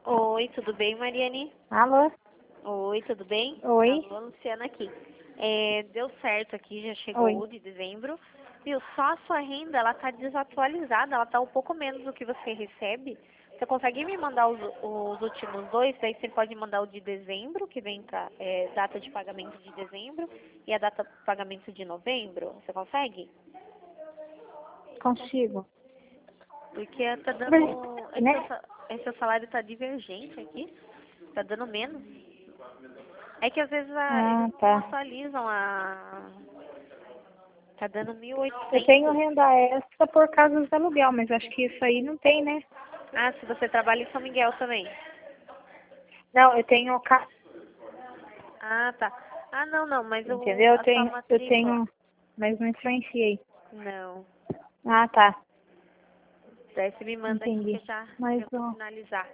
Oi, tudo bem, Mariane? Alô? Oi, tudo bem? Oi? Alô, Luciana aqui. Deu certo aqui, já chegou Oi. o de dezembro. Viu, só a sua renda, ela tá desatualizada, ela tá um pouco menos do que você recebe. Você consegue me mandar os últimos dois? Daí você pode mandar o de dezembro, que vem com a data de pagamento de dezembro, e a data de pagamento de novembro. Você consegue? Consigo. Porque tá dando. Mas, né? Seu salário tá divergente aqui. Tá dando menos. É que às vezes Ah, eles não tá. atualizam a. Tá dando Eu tenho 1.800. renda extra por causa do aluguel, mas acho que isso aí não tem, né? Ah, se você trabalha em São Miguel também. Não, eu tenho Ah, tá. Ah, não, não, mas entendeu? a sua Eu matrícula. tenho, mas não influenciei. Não. Ah, tá. Daí você me manda aqui que Entendi. eu já Mas, tento ó, finalizar.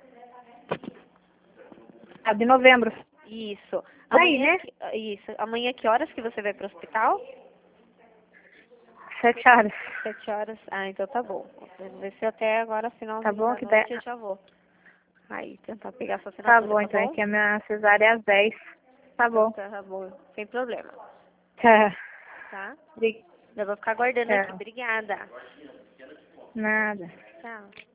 de novembro. Isso. Daí, né? Isso. Amanhã que horas que você vai pro hospital? 7 horas. 7 horas. Ah, então tá bom. Vou ver se até agora, Tá finalzinho bom? da Que tá... noite, eu já vou. Aí, tentar pegar sua Tá assinatura, bom, tá então. É bom? que a minha cesárea é às 10. Tá Então bom. tá bom. Sem problema. Tá. Tá? Obri- Eu vou ficar aguardando aqui. Tchau. Obrigada. Nada. Tchau.